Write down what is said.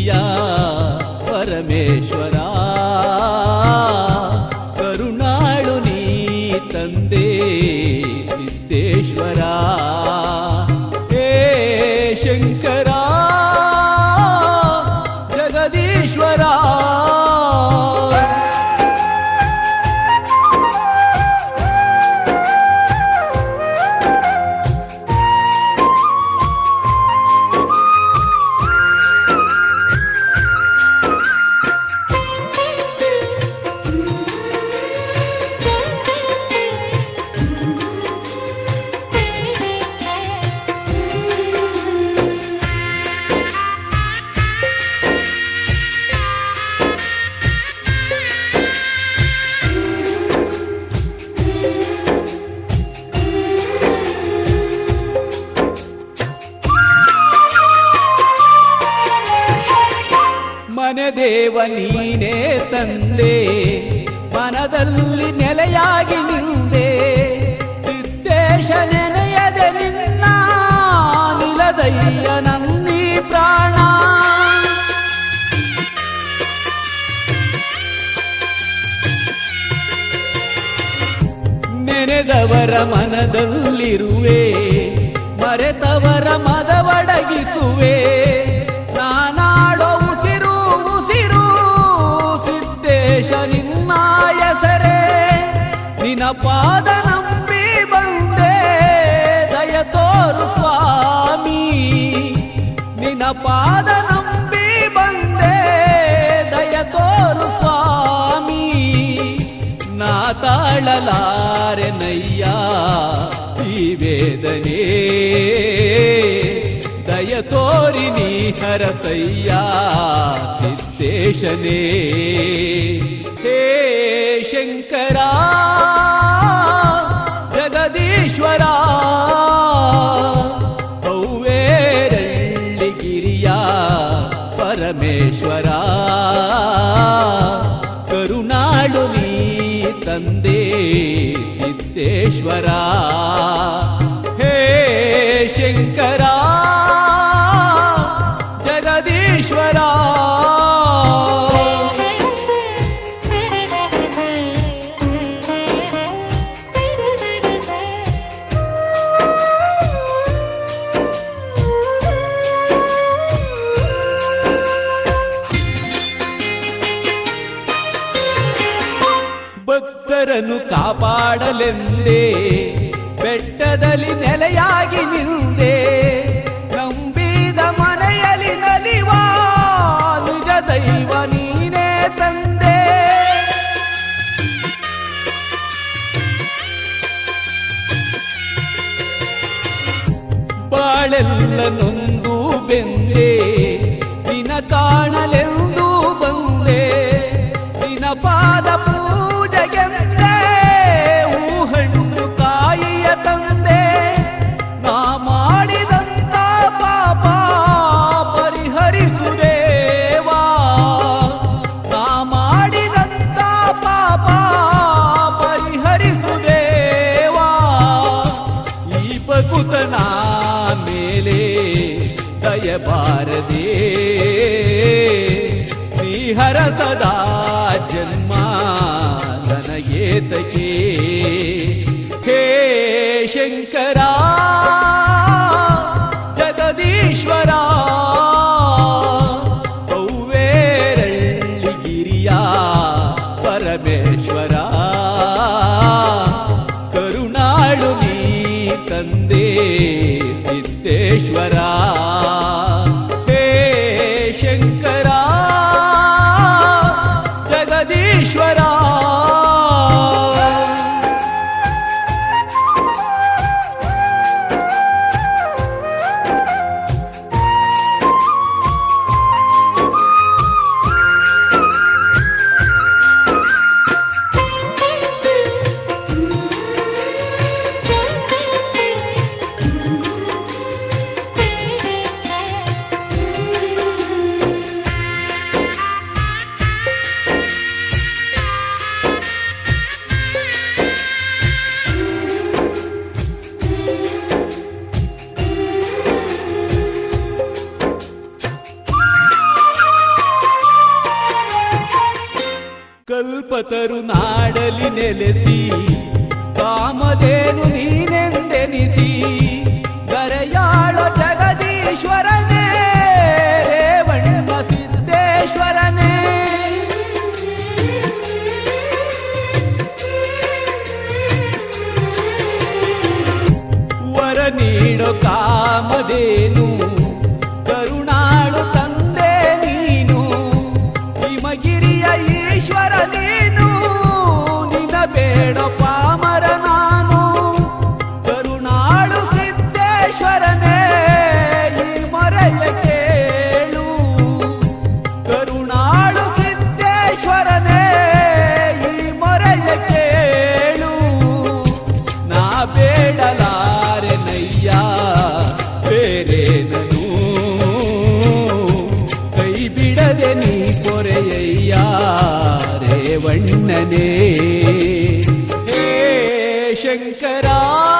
ಪರಮೇಶ್ವರ ಕರುಣಾಳು ನೀ ತಂದೆ ಸಿದ್ದೇಶ್ವರ ಹೇ ಶಂಕರ ಜಗದೀಶ್ವರ ದೇವ ನೀನೇ ತಂದೆ ಮನದಲ್ಲಿ ನೆಲೆಯಾಗಿ ನಿಂದೆ ಸಿದ್ದೇಶ ನೆನೆಯದೆ ನಿನ್ನ ನಿಲದಯ್ಯ ನನ್ನಿ ಪ್ರಾಣ ನೆನೆದವರ ಮನದಲ್ಲಿರುವೆ ಮರೆತವರ ಮದವಡಗಿಸುವೆ ನಿನ್ನ ಹೆಸರೇ ನಿನ್ನ ಪಾದ ನಂಬಿ ಬಂದೆ ದಯ ತೋರು ಸ್ವಾಮಿ ನಿನ್ನ ಪಾದ ನಂಬಿ ಬಂದೆ ದಯ ತೋರು ಸ್ವಾಮಿ ನಾ ತಾಳಲಾರೆನಯ್ಯ ಈ ವೇದನೆ ದಯ ತೋರಿ ನೀ ಹರಸಯ್ಯ ಸಿದ್ದೇಶನೇ ಹೇ ಶಂಕರ ಜಗದೀಶ್ವರ ಔವೇರಳ್ಳಿಗಿರಿಯ ಪರಮೇಶ್ವರ ಕರುಣಾಳು ನೀ ತಂದೆ ಸಿದ್ದೇಶ್ವರ ಹೇ ಶಂಕರ ಜಗದೀಶ್ವರ ಭಕ್ತರನ್ನು ಕಾಪಾಡಲೆಂದೇ ಬೆಟ್ಟದಲ್ಲಿ ನೆಲೆಯಾಗಿ ನಿಂದೆ ನಂಬಿದ ಮನೆಯಲ್ಲಿ ನಲಿವ ನಿಜ ದೈವ ನೀನೇ ತಂದೆ ಬಾಳೆಲ್ಲ ನೊಂದು ಬೆಂದೆ ನಿನ ಕಾಣಲೆಂದು ಬಂದೆ ನಿನ ಪಾದ ಪೂಜೆಗೆಂದೇ ಹೂಹಣ್ಣು ಕಾಯಿಯ ತಂದೆ ನಾ ಮಾಡಿದಂತ ಪಾಪ ಪರಿಹರಿಸುದೇವಾ ನಾ ಮಾಡಿದಂತ ಪಾಪ ಪರಿಹರಿಸುದೇವಾ ಈ ಭಕುತನ ಮೇಲೆ ದಯಬಾರದೆ ಶ್ರೀಹರ ಸದಾ ಜನ್ಮ ನನಗೇತಕೆ ಹೇ ಶಂಕರ ಜಗದೀಶ್ವರ ಔವೇರಳ್ಳಿಗಿರಿಯ ಪರಮೇಶ್ವರ ಕರುಣಾಳು ನೀ ತಂದೆ ಸಿದ್ದೇಶ್ವರ ಹೇ ಶಂಕರ ಜಗದೀಶ್ವರ ಕಲ್ಪತರು ನಾಡಲಿ ನೆಲೆಸಿ ಕಾಮಧೇನು ನೀನೆಂದೆನಿಸಿ ಗರೆಯಾಳ ಜಗದೀಶ್ವರನೇ ರೇವಣ್ಣ ಸಿದ್ದೇಶ್ವರನೇ ವರ ನೀಡೋ ಕಾಮಧೇನು ಕರುಣಾಳು ತಂದೆ ನೀನು ಹಿಮಗಿರಿಯ ಈಶ್ವರ ನೀನು ನಿನ್ನ ಬೇಡ ಪಾಮರ ನಾನು ಕರುಣಾಳು ಸಿದ್ದೇಶ್ವರನೇ ಈ ಮೊರೆಯ ಕೇಳು ಕರುಣಾಳು ಸಿದ್ದೇಶ್ವರನೇ ಈ ಮೊರೆಯ ಕೇಳು ನಾ ಬೇಡಲಾರೆನಯ್ಯ ಬೇರೇನನು ಕೈ ಬಿಡದೆ ನೀ ಪೊರೆಯಯ್ಯ ರೇವಣ್ಣನೇ ಹೇ ಶಂಕರ